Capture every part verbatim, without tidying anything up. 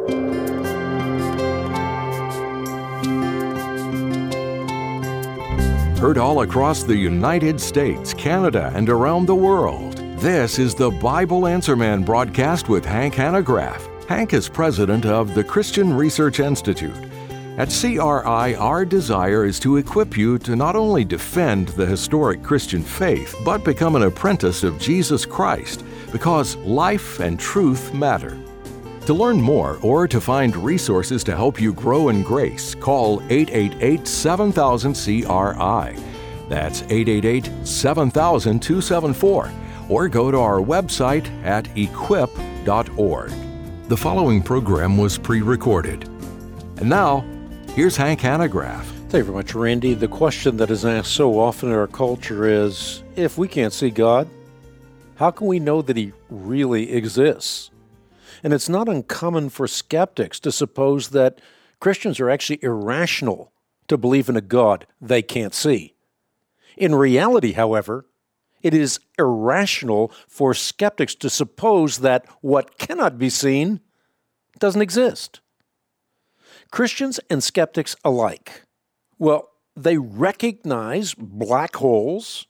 Heard all across the United States, Canada, and around the world. This is the Bible Answer Man broadcast with Hank Hanegraaff. Hank is president of the Christian Research Institute. At C R I, our desire is to equip you to not only defend the historic Christian faith, but become an apprentice of Jesus Christ, because life and truth matter. To learn more or to find resources to help you grow in grace, call eight eight eight, seven thousand, C R I. That's eight eight eight, seven thousand, two seven four. Or go to our website at equip dot org. The following program was pre-recorded. And now, here's Hank Hanegraaff. Thank you very much, Randy. The question that is asked so often in our culture is, if we can't see God, how can we know that He really exists? And it's not uncommon for skeptics to suppose that Christians are actually irrational to believe in a God they can't see. In reality, however, it is irrational for skeptics to suppose that what cannot be seen doesn't exist. Christians and skeptics alike, well, they recognize black holes,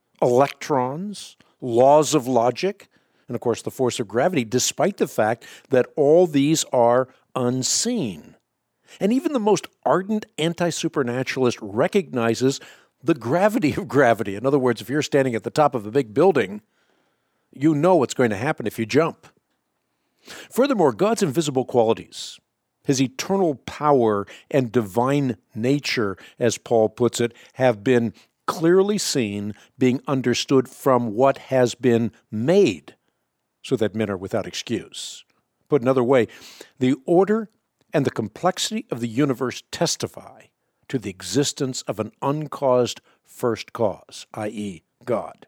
electrons, laws of logic, and of course the force of gravity, despite the fact that all these are unseen. And even the most ardent anti-supernaturalist recognizes the gravity of gravity. In other words, if you're standing at the top of a big building, you know what's going to happen if you jump. Furthermore, God's invisible qualities, His eternal power and divine nature, as Paul puts it, have been clearly seen, being understood from what has been made, so that men are without excuse. Put another way, the order and the complexity of the universe testify to the existence of an uncaused first cause, that is, God.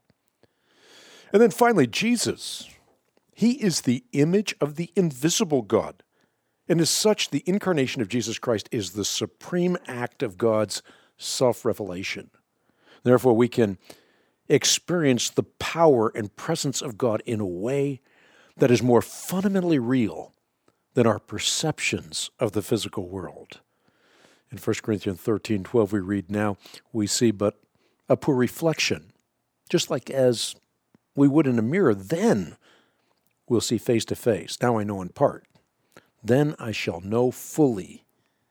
And then finally, Jesus. He is the image of the invisible God. And as such, the incarnation of Jesus Christ is the supreme act of God's self-revelation. Therefore, we can experience the power and presence of God in a way that is more fundamentally real than our perceptions of the physical world. In First Corinthians thirteen twelve, we read, "Now we see but a poor reflection, just like as we would in a mirror. Then we'll see face to face. Now I know in part. Then I shall know fully,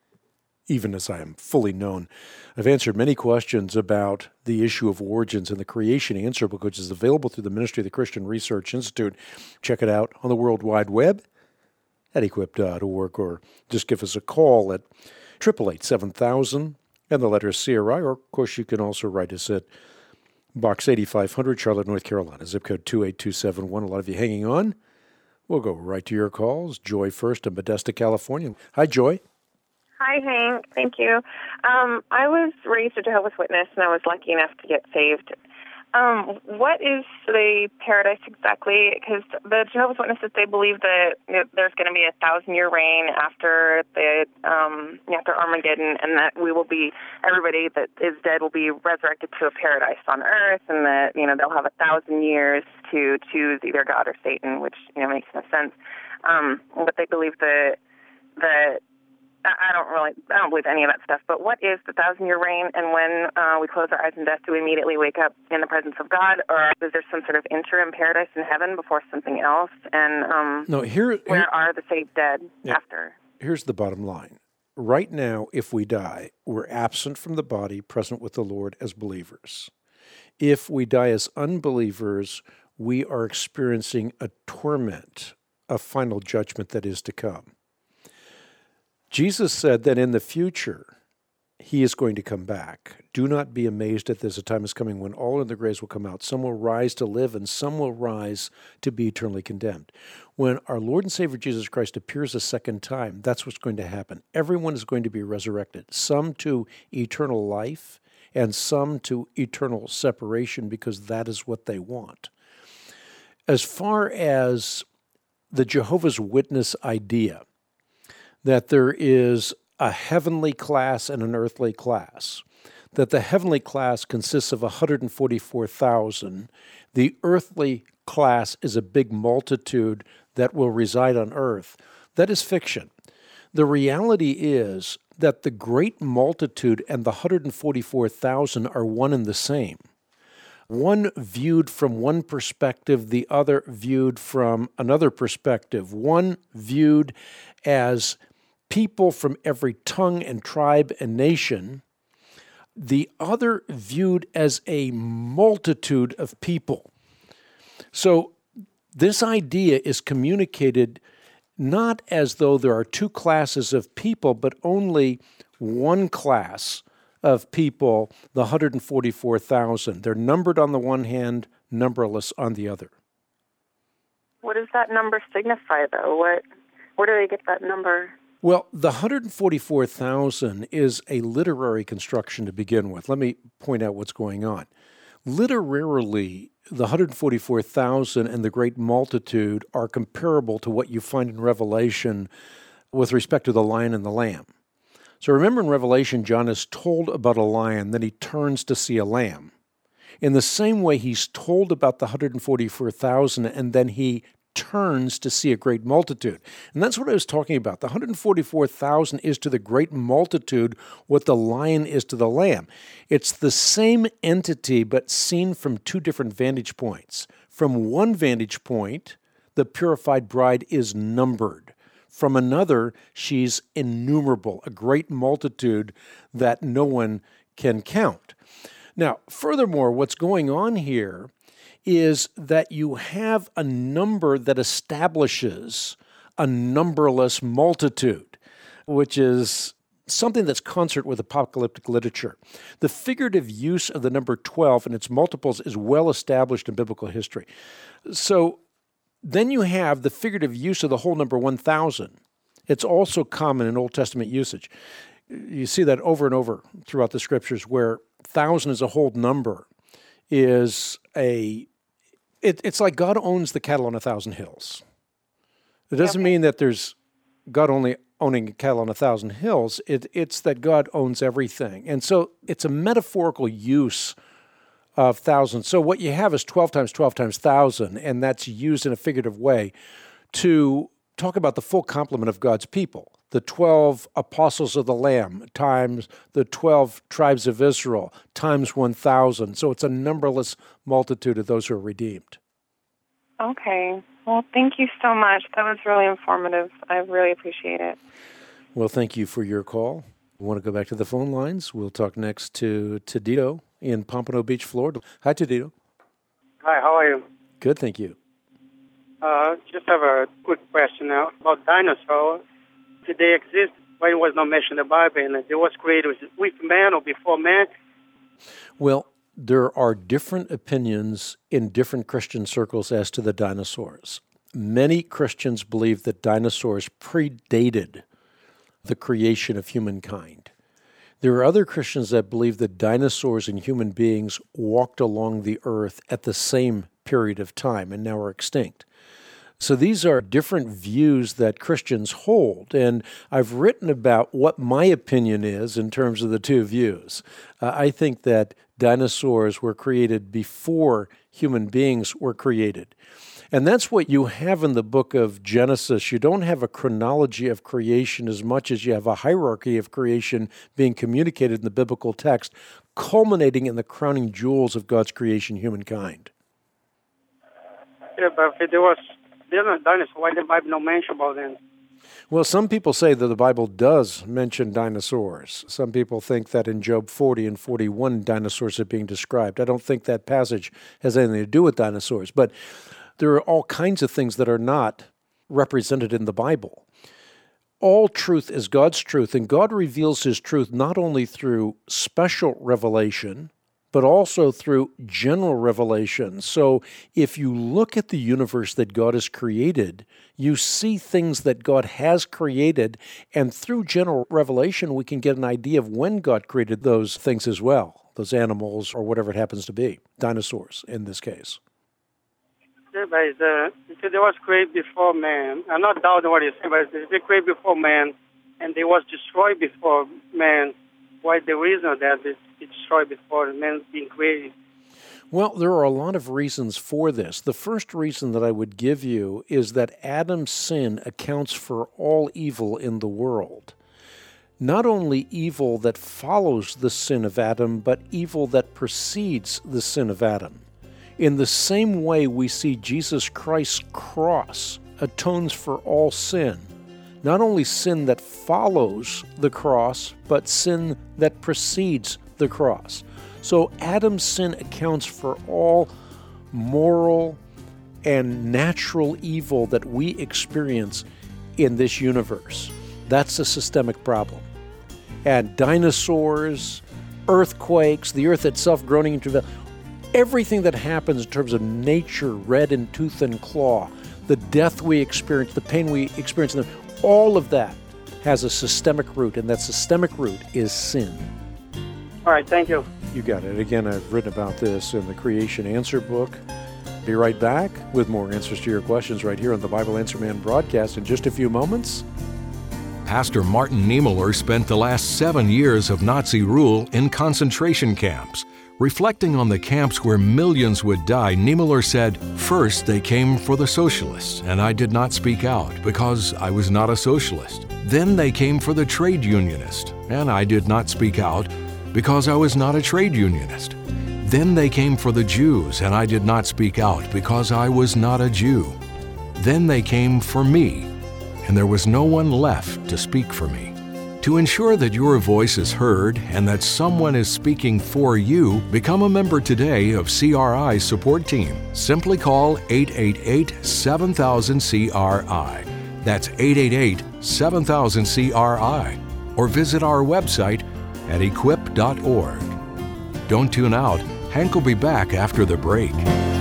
even as I am fully known." I've answered many questions about the issue of origins in the Creation Answer Book, which is available through the Ministry of the Christian Research Institute. Check it out on the World Wide Web at equip dot org, or just give us a call at eight eight eight, seven thousand and the letter C R I, or of course you can also write us at Box eighty-five hundred, Charlotte, North Carolina, zip code two eight two seven one. A lot of you hanging on. We'll go right to your calls. Joy first in Modesto, California. Hi, Joy. Hi, Hank. Thank you. Um, I was raised a Jehovah's Witness, and I was lucky enough to get saved. Um, what is the paradise exactly? Because the Jehovah's Witnesses, they believe that there's going to be a thousand-year reign after the um, after Armageddon, and that we will be everybody that is dead will be resurrected to a paradise on earth, and that you know they'll have a thousand years to choose either God or Satan, which you know makes no sense. Um, but they believe that that. I don't really, I don't believe any of that stuff, but what is the thousand-year reign, and when uh, we close our eyes in death, do we immediately wake up in the presence of God, or is there some sort of interim paradise in heaven before something else, and um, no, here, where here, are the saved dead yeah, after? Here's the bottom line. Right now, if we die, we're absent from the body, present with the Lord as believers. If we die as unbelievers, we are experiencing a torment, a final judgment that is to come. Jesus said that in the future, He is going to come back. Do not be amazed at this. A time is coming when all in the graves will come out. Some will rise to live, and some will rise to be eternally condemned. When our Lord and Savior Jesus Christ appears a second time, that's what's going to happen. Everyone is going to be resurrected, some to eternal life, and some to eternal separation, because that is what they want. As far as the Jehovah's Witness idea, that there is a heavenly class and an earthly class, that the heavenly class consists of one hundred forty-four thousand, the earthly class is a big multitude that will reside on earth, that is fiction. The reality is that the great multitude and the one hundred forty-four thousand are one and the same. One viewed from one perspective, the other viewed from another perspective. One viewed as people from every tongue and tribe and nation, the other viewed as a multitude of people. So this idea is communicated not as though there are two classes of people, but only one class of people, the one hundred forty-four thousand. They're numbered on the one hand, numberless on the other. What does that number signify, though? What, where do they get that number? Well, the one hundred forty-four thousand is a literary construction to begin with. Let me point out what's going on. Literarily, the one hundred forty-four thousand and the great multitude are comparable to what you find in Revelation with respect to the lion and the lamb. So remember in Revelation, John is told about a lion, then he turns to see a lamb. In the same way, he's told about the one hundred forty-four thousand, and then he turns to see a great multitude. And that's what I was talking about. The one hundred forty-four thousand is to the great multitude what the lion is to the lamb. It's the same entity, but seen from two different vantage points. From one vantage point, the purified bride is numbered. From another, she's innumerable, a great multitude that no one can count. Now, furthermore, what's going on here is that you have a number that establishes a numberless multitude, which is something that's concert with apocalyptic literature. The figurative use of the number twelve and its multiples is well established in biblical history. So then you have the figurative use of the whole number one thousand. It's also common in Old Testament usage. You see that over and over throughout the scriptures where thousand as a whole number is a, it, it's like God owns the cattle on a thousand hills. It doesn't mean that there's God only owning cattle on a thousand hills. It, it's that God owns everything. And so it's a metaphorical use of thousands. So what you have is twelve times twelve times one thousand, and that's used in a figurative way to talk about the full complement of God's people. The twelve apostles of the Lamb times the twelve tribes of Israel times one thousand. So it's a numberless multitude of those who are redeemed. Okay. Well, thank you so much. That was really informative. I really appreciate it. Well, thank you for your call. We want to go back to the phone lines. We'll talk next to Tadito in Pompano Beach, Florida. Hi, Tadito. Hi, how are you? Good, thank you. Uh, just have a quick question now about dinosaurs. Did they exist when it was not mentioned in the Bible, and they was created with man or before man? Well, there are different opinions in different Christian circles as to the dinosaurs. Many Christians believe that dinosaurs predated the creation of humankind. There are other Christians that believe that dinosaurs and human beings walked along the earth at the same period of time and now are extinct. So these are different views that Christians hold, and I've written about what my opinion is in terms of the two views. Uh, I think that dinosaurs were created before human beings were created. And that's what you have in the book of Genesis. You don't have a chronology of creation as much as you have a hierarchy of creation being communicated in the biblical text, culminating in the crowning jewels of God's creation, humankind. Yeah, but if there was dinosaurs, why the Bible not mention about them? Well, some people say that the Bible does mention dinosaurs. Some people think that in Job forty and forty-one, dinosaurs are being described. I don't think that passage has anything to do with dinosaurs, but there are all kinds of things that are not represented in the Bible. All truth is God's truth, and God reveals His truth not only through special revelation, but also through general revelation. So if you look at the universe that God has created, you see things that God has created, and through general revelation, we can get an idea of when God created those things as well, those animals or whatever it happens to be, dinosaurs in this case. Yeah, but it's, uh, because they was created before man. I'm not doubting what you're saying, but they created before man, and they was destroyed before man. Why the reason that it's destroyed before man being created? Well, there are a lot of reasons for this. The first reason that I would give you is that Adam's sin accounts for all evil in the world. Not only evil that follows the sin of Adam, but evil that precedes the sin of Adam. In the same way we see Jesus Christ's cross atones for all sin. Not only sin that follows the cross, but sin that precedes the cross. So Adam's sin accounts for all moral and natural evil that we experience in this universe. That's a systemic problem. And dinosaurs, earthquakes, the earth itself groaning into the everything that happens in terms of nature, red in tooth and claw, the death we experience, the pain we experience, all of that has a systemic root, and that systemic root is sin. All right, thank you. You got it. Again, I've written about this in the Creation Answer book. Be right back with more answers to your questions right here on the Bible Answer Man broadcast in just a few moments. Pastor Martin Niemöller spent the last seven years of Nazi rule in concentration camps. Reflecting on the camps where millions would die, Niemöller said, "First, they came for the socialists, and I did not speak out because I was not a socialist. Then they came for the trade unionist, and I did not speak out because I was not a trade unionist. Then they came for the Jews, and I did not speak out because I was not a Jew. Then they came for me, and there was no one left to speak for me." To ensure that your voice is heard and that someone is speaking for you, become a member today of C R I's support team. Simply call eight eight eight, seven thousand, C R I. That's eight eight eight, seven thousand, C R I. Or visit our website at equip dot org. Don't tune out. Hank will be back after the break.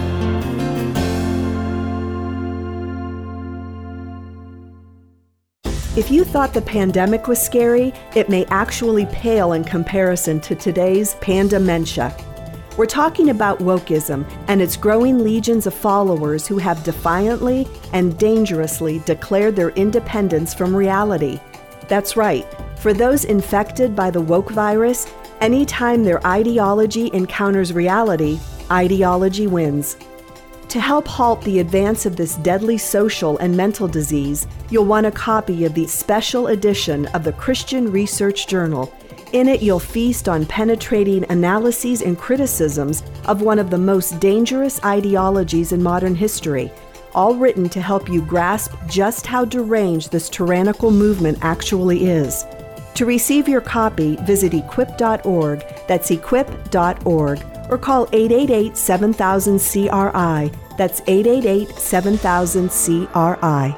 If you thought the pandemic was scary, it may actually pale in comparison to today's pandementia. We're talking about wokeism and its growing legions of followers who have defiantly and dangerously declared their independence from reality. That's right. For those infected by the woke virus, anytime their ideology encounters reality, ideology wins. To help halt the advance of this deadly social and mental disease, you'll want a copy of the special edition of the Christian Research Journal. In it, you'll feast on penetrating analyses and criticisms of one of the most dangerous ideologies in modern history, all written to help you grasp just how deranged this tyrannical movement actually is. To receive your copy, visit equip dot org, that's equip dot org, or call eight eight eight, seven thousand, C R I, that's eight eight eight, seven thousand, C R I.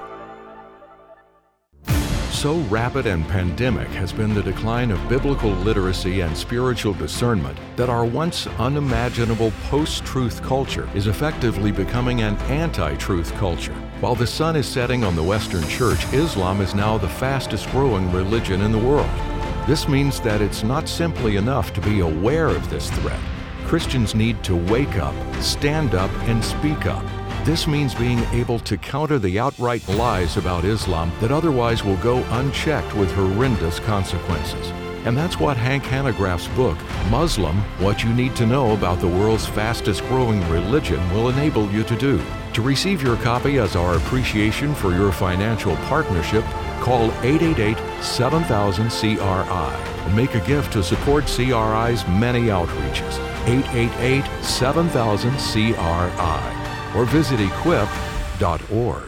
So rapid and pandemic has been the decline of biblical literacy and spiritual discernment that our once unimaginable post-truth culture is effectively becoming an anti-truth culture. While the sun is setting on the Western Church, Islam is now the fastest growing religion in the world. This means that it's not simply enough to be aware of this threat. Christians need to wake up, stand up, and speak up. This means being able to counter the outright lies about Islam that otherwise will go unchecked with horrendous consequences. And that's what Hank Hanegraaff's book, Muslim, What You Need to Know About the World's Fastest Growing Religion, will enable you to do. To receive your copy as our appreciation for your financial partnership, call eight eight eight, seven thousand, C R I and make a gift to support C R I's many outreaches. eight eight eight, seven thousand, C R I. Or visit equip dot org.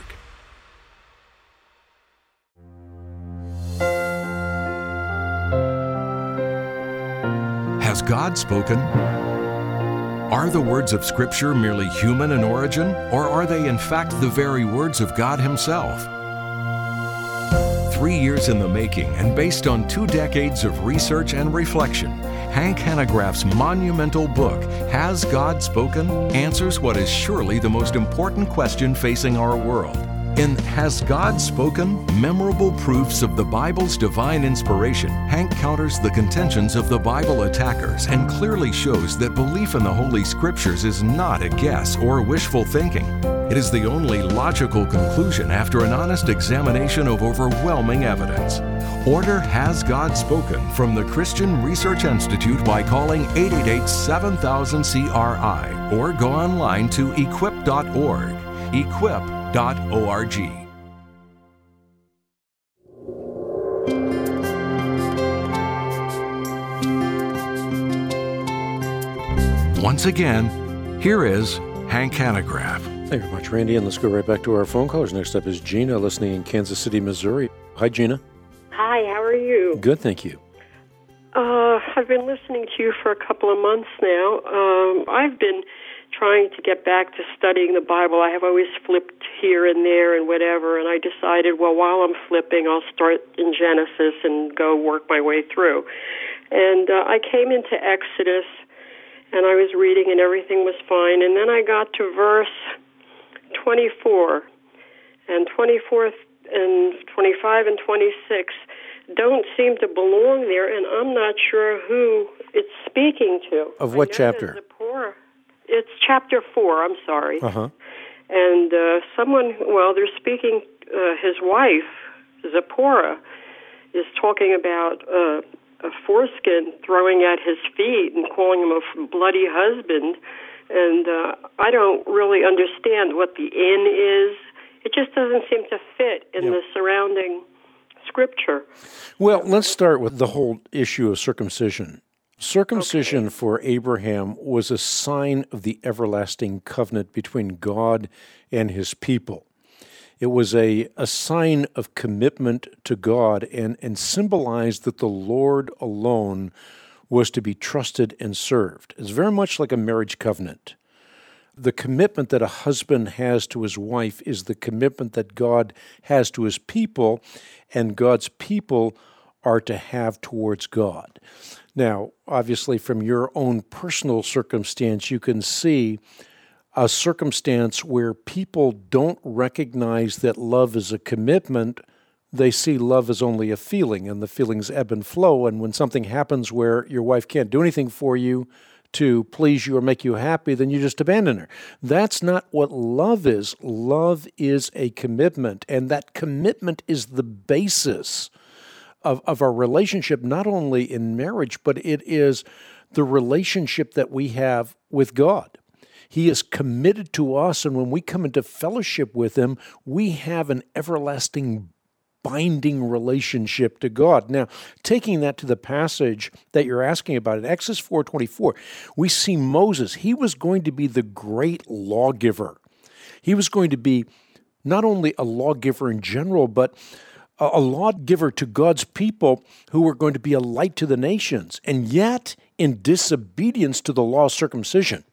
Has God spoken? Are the words of Scripture merely human in origin, or are they in fact the very words of God Himself? Three years in the making and based on two decades of research and reflection, Hank Hanegraaff's monumental book, Has God Spoken?, answers what is surely the most important question facing our world. In Has God Spoken? Memorable Proofs of the Bible's Divine Inspiration, Hank counters the contentions of the Bible attackers and clearly shows that belief in the Holy Scriptures is not a guess or wishful thinking. It is the only logical conclusion after an honest examination of overwhelming evidence. Order Has God Spoken from the Christian Research Institute by calling eight eight eight, seven thousand, C R I or go online to equip dot org. equip dot org. Once again, here is Hank Hanegraaff. Thank you very much, Randy, and let's go right back to our phone callers. Next up is Gina, listening in Kansas City, Missouri. Hi, Gina. Hi, how are you? Good, thank you. Uh, I've been listening to you for a couple of months now. Um, I've been trying to get back to studying the Bible. I have always flipped here and there and whatever, and I decided, well, while I'm flipping, I'll start in Genesis and go work my way through. And uh, I came into Exodus, and I was reading, and everything was fine. And then I got to verse twenty-four, and twenty-four and twenty-five and twenty-six don't seem to belong there, and I'm not sure who it's speaking to. Of what chapter? Zipporah. It's chapter four, I'm sorry. Uh-huh. And uh, someone, well, they're speaking, uh, his wife, Zipporah, is talking about uh, a foreskin throwing at his feet and calling him a bloody husband. And uh, I don't really understand what the in is. It just doesn't seem to fit in yep. the surrounding scripture. Well, let's start with the whole issue of circumcision. Circumcision okay. for Abraham was a sign of the everlasting covenant between God and his people. It was a, a sign of commitment to God and, and symbolized that the Lord alone was to be trusted and served. It's very much like a marriage covenant. The commitment that a husband has to his wife is the commitment that God has to his people, and God's people are to have towards God. Now, obviously, from your own personal circumstance, you can see a circumstance where people don't recognize that love is a commitment. They see love as only a feeling, and the feelings ebb and flow, and when something happens where your wife can't do anything for you to please you or make you happy, then you just abandon her. That's not what love is. Love is a commitment, and that commitment is the basis of, of our relationship, not only in marriage, but it is the relationship that we have with God. He is committed to us, and when we come into fellowship with him, we have an everlasting binding relationship to God. Now, taking that to the passage that you're asking about, in Exodus four twenty-four, we see Moses. He was going to be the great lawgiver. He was going to be not only a lawgiver in general, but a, a lawgiver to God's people who were going to be a light to the nations. And yet, in disobedience to the law of circumcision,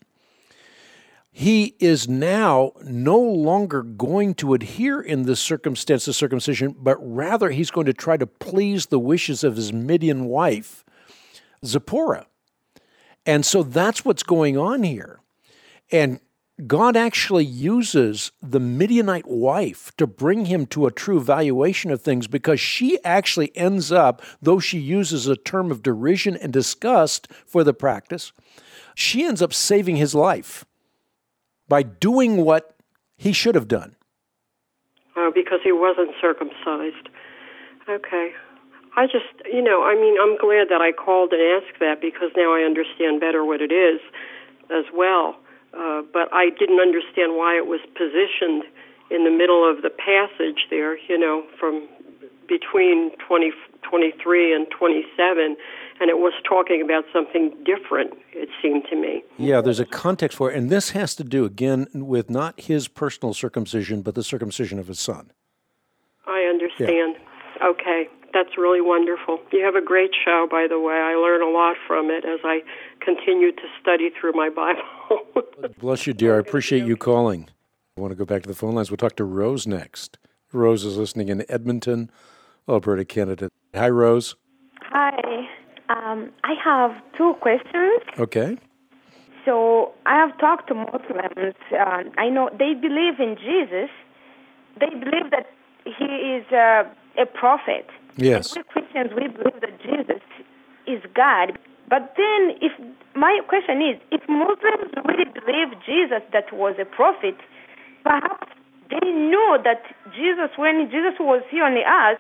he is now no longer going to adhere in this circumstance of circumcision, but rather he's going to try to please the wishes of his Midian wife, Zipporah. And so that's what's going on here. And God actually uses the Midianite wife to bring him to a true valuation of things, because she actually ends up, though she uses a term of derision and disgust for the practice, she ends up saving his life by doing what he should have done. Oh, because he wasn't circumcised. Okay. I just, you know, I mean, I'm glad that I called and asked that, because now I understand better what it is as well. Uh, but I didn't understand why it was positioned in the middle of the passage there, you know, from between twenty, twenty-three and twenty-seven. And it was talking about something different, it seemed to me. Yeah, there's a context for it. And this has to do, again, with not his personal circumcision, but the circumcision of his son. I understand. Yeah. Okay. That's really wonderful. You have a great show, by the way. I learn a lot from it as I continue to study through my Bible. Bless you, dear. I appreciate you calling. I want to go back to the phone lines. We'll talk to Rose next. Rose is listening in Edmonton, Alberta, Canada. Hi, Rose. Hi. Um, I have two questions. Okay. So I have talked to Muslims. Uh, I know they believe in Jesus. They believe that he is uh, a prophet. Yes. And we Christians, we believe that Jesus is God. But then, if my question is, if Muslims really believe Jesus that was a prophet, perhaps they know that Jesus, when Jesus was here on the earth,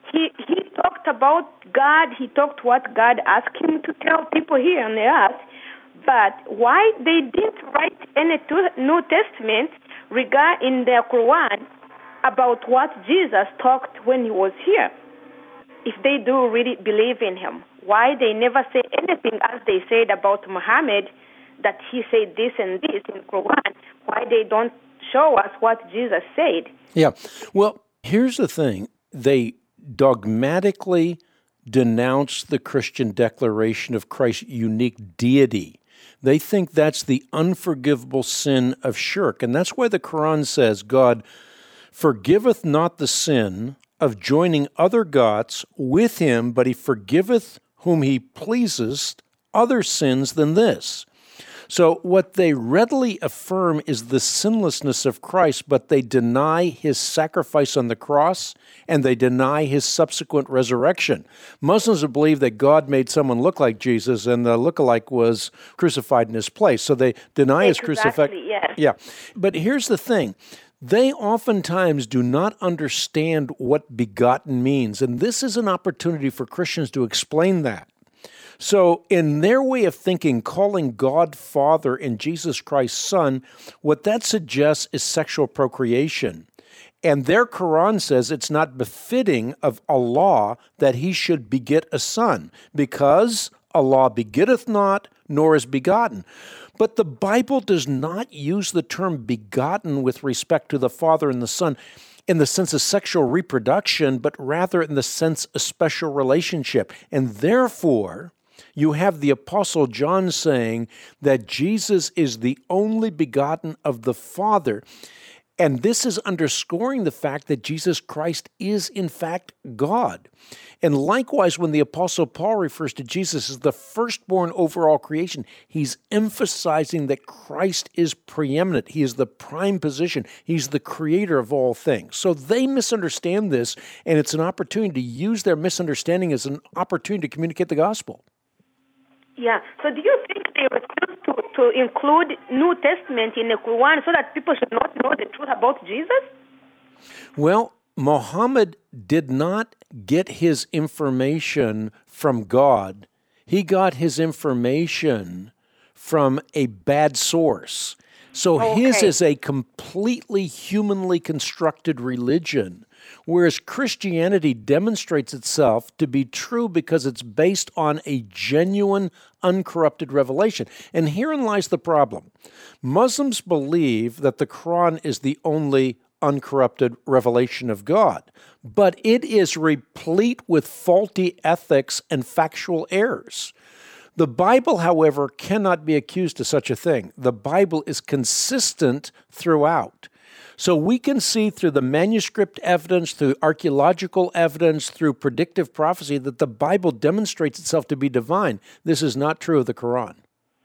he he talked about God. He talked what God asked him to tell people here on the earth. But why they didn't write any New Testament regard in the Quran about what Jesus talked when he was here? If they do really believe in him, why they never say anything as they said about Muhammad, that he said this and this in Quran? Why they don't show us what Jesus said? Yeah. Well, here's the thing. They dogmatically denounce the Christian declaration of Christ's unique deity. They think that's the unforgivable sin of shirk. And that's why the Quran says, God forgiveth not the sin of joining other gods with him, but he forgiveth whom he pleaseth other sins than this. So what they readily affirm is the sinlessness of Christ, but they deny his sacrifice on the cross, and they deny his subsequent resurrection. Muslims believe that God made someone look like Jesus, and the lookalike was crucified in his place. So they deny his crucifixion. Yes. Yeah. But here's the thing. They oftentimes do not understand what begotten means, and this is an opportunity for Christians to explain that. So in their way of thinking, calling God Father and Jesus Christ Son, what that suggests is sexual procreation. And their Quran says it's not befitting of Allah that he should beget a son, because Allah begetteth not, nor is begotten. But the Bible does not use the term begotten with respect to the Father and the Son in the sense of sexual reproduction, but rather in the sense of special relationship. And therefore, you have the Apostle John saying that Jesus is the only begotten of the Father. And this is underscoring the fact that Jesus Christ is, in fact, God. And likewise, when the Apostle Paul refers to Jesus as the firstborn over all creation, he's emphasizing that Christ is preeminent. He is the prime position. He's the creator of all things. So they misunderstand this, and it's an opportunity to use their misunderstanding as an opportunity to communicate the gospel. Yeah. So do you think they refuse to, to include New Testament in the Quran so that people should not know the truth about Jesus? Well, Muhammad did not get his information from God. He got his information from a bad source. So okay. his is a completely humanly constructed religion, whereas Christianity demonstrates itself to be true because it's based on a genuine, uncorrupted revelation. And herein lies the problem. Muslims believe that the Quran is the only uncorrupted revelation of God, but it is replete with faulty ethics and factual errors. The Bible, however, cannot be accused of such a thing. The Bible is consistent throughout. So we can see through the manuscript evidence, through archaeological evidence, through predictive prophecy, that the Bible demonstrates itself to be divine. This is not true of the Quran.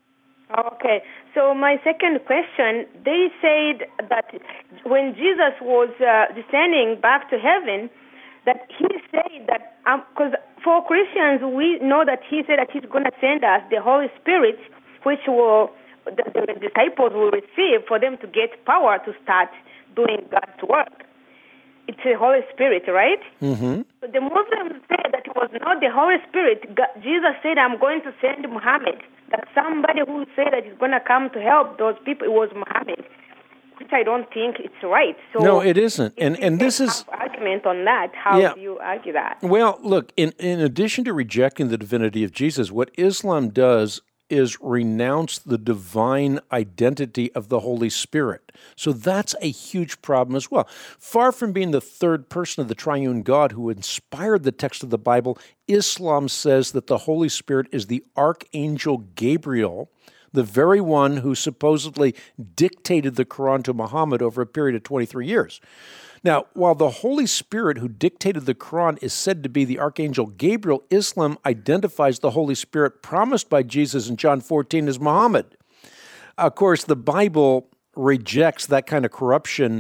Okay. So my second question, they said that when Jesus was uh, descending back to heaven, that he said that, because um, for Christians, we know that he said that he's going to send us the Holy Spirit, which will the, the disciples will receive for them to get power to start doing God's work. It's the Holy Spirit, right? Mm-hmm. So the Muslims say that it was not the Holy Spirit. God, Jesus said, I'm going to send Muhammad. That somebody who said that he's going to come to help those people, it was Muhammad, which I don't think it's right. So no, it isn't. And and this is argument on that. How yeah. do you argue that? Well, look, in, in addition to rejecting the divinity of Jesus, what Islam does is renounce the divine identity of the Holy Spirit. So that's a huge problem as well. Far from being the third person of the triune God who inspired the text of the Bible, Islam says that the Holy Spirit is the archangel Gabriel, the very one who supposedly dictated the Quran to Muhammad over a period of twenty-three years. Now, while the Holy Spirit who dictated the Quran is said to be the Archangel Gabriel, Islam identifies the Holy Spirit promised by Jesus in John fourteen as Muhammad. Of course, the Bible rejects that kind of corruption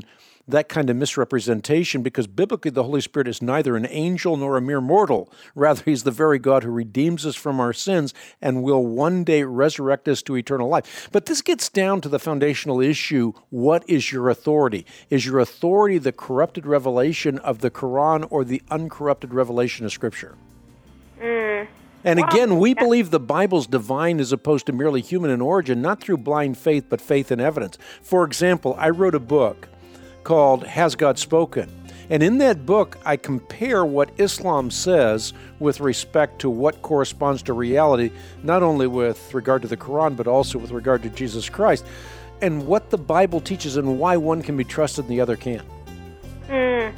that kind of misrepresentation, because biblically the Holy Spirit is neither an angel nor a mere mortal. Rather, he's the very God who redeems us from our sins and will one day resurrect us to eternal life. But this gets down to the foundational issue: what is your authority? Is your authority the corrupted revelation of the Quran or the uncorrupted revelation of Scripture? Mm. And Well, again, we that- believe the Bible's divine as opposed to merely human in origin, not through blind faith, but faith in evidence. For example, I wrote a book called Has God Spoken? And in that book, I compare what Islam says with respect to what corresponds to reality, not only with regard to the Quran, but also with regard to Jesus Christ, and what the Bible teaches and why one can be trusted and the other can't. Mm.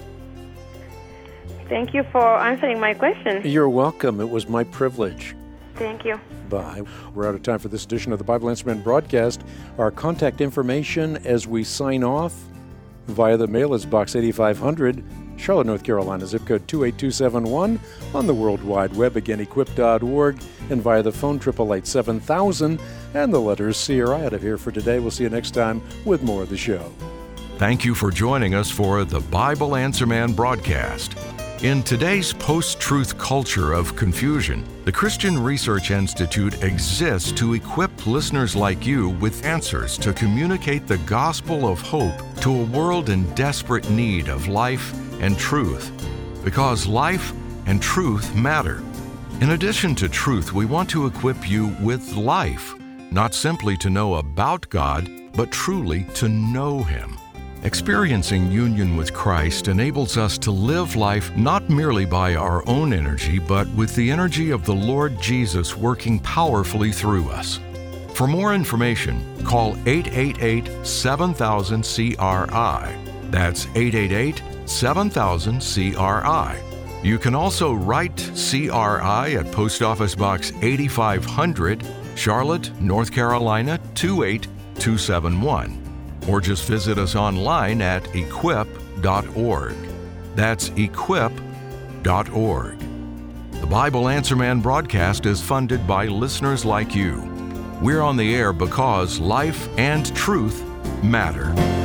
Thank you for answering my question. You're welcome. It was my privilege. Thank you. Bye. We're out of time for this edition of the Bible Answer Man broadcast. Our contact information as we sign off via the mail is Box eighty-five hundred, Charlotte, North Carolina, zip code two eight two seven one. On the World Wide Web, again, equip dot org, and via the phone, eight eight eight, seven thousand, and the letters C R I. Out of here for today. We'll see you next time with more of the show. Thank you for joining us for the Bible Answer Man broadcast. In today's post-truth culture of confusion, the Christian Research Institute exists to equip listeners like you with answers to communicate the gospel of hope to a world in desperate need of life and truth, because life and truth matter. In addition to truth, we want to equip you with life, not simply to know about God, but truly to know Him. Experiencing union with Christ enables us to live life not merely by our own energy, but with the energy of the Lord Jesus working powerfully through us. For more information, call eight eight eight, seven thousand, C R I. That's eight eight eight, seven thousand, C R I. You can also write C R I at Post Office Box eighty-five hundred, Charlotte, North Carolina, two eight two seven one. Or just visit us online at equip dot org. That's equip dot org. The Bible Answer Man broadcast is funded by listeners like you. We're on the air because life and truth matter.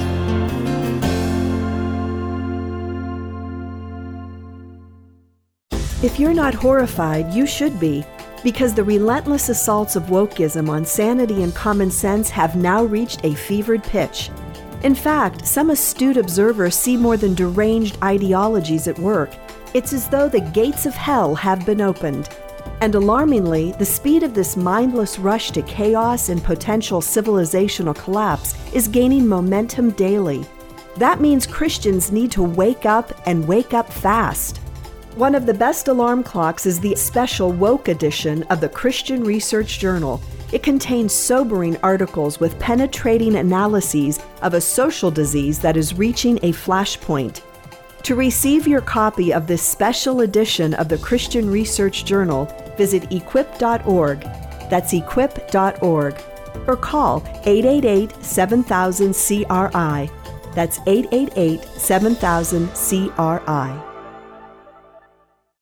If you're not horrified, you should be, because the relentless assaults of wokeism on sanity and common sense have now reached a fevered pitch. In fact, some astute observers see more than deranged ideologies at work. It's as though the gates of hell have been opened. And alarmingly, the speed of this mindless rush to chaos and potential civilizational collapse is gaining momentum daily. That means Christians need to wake up and wake up fast. One of the best alarm clocks is the special Woke edition of the Christian Research Journal. It contains sobering articles with penetrating analyses of a social disease that is reaching a flashpoint. To receive your copy of this special edition of the Christian Research Journal, visit equip dot org. That's equip dot org. Or call eight eight eight, seven thousand, C R I. That's eight eight eight, seven thousand, C R I.